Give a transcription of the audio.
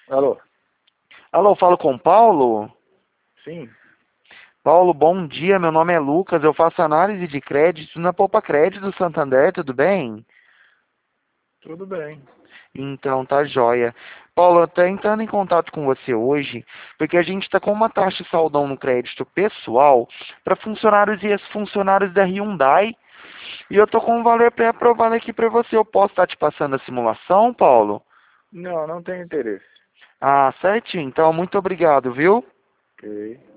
Alô? Alô, falo com Paulo? Sim, Paulo, bom dia. Meu nome é Lucas. Eu faço análise de crédito na Poupa Crédito do Santander, tudo bem? tudo bem. Então, tá joia. Paulo, eu tô entrando em contato com você hoje, porque a gente está com uma taxa de saldão no crédito pessoal para funcionários e ex-funcionários da Hyundai. E eu tô com um valor pré-aprovado aqui para você. Eu posso estar te passando a simulação, Paulo? Não, não tenho interesse. Ah, certinho. Então, muito obrigado, viu? Ok.